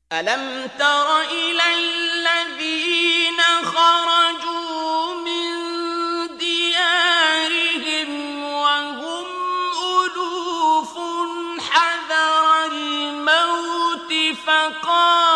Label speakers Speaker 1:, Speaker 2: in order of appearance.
Speaker 1: ألم تر إلى الذين خرجوا من ديارهم وهم ألوف حذر الموت فقال